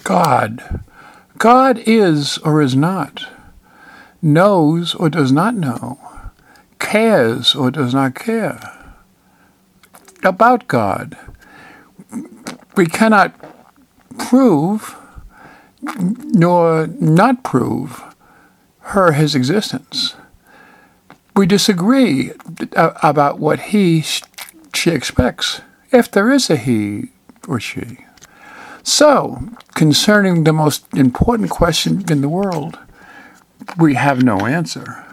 God. God is or is not, knows or does not know, cares or does not care about God. We cannot prove nor not prove his existence. We disagree about what she expects, if there is a he or she. So, concerning the most important question in the world, we have no answer.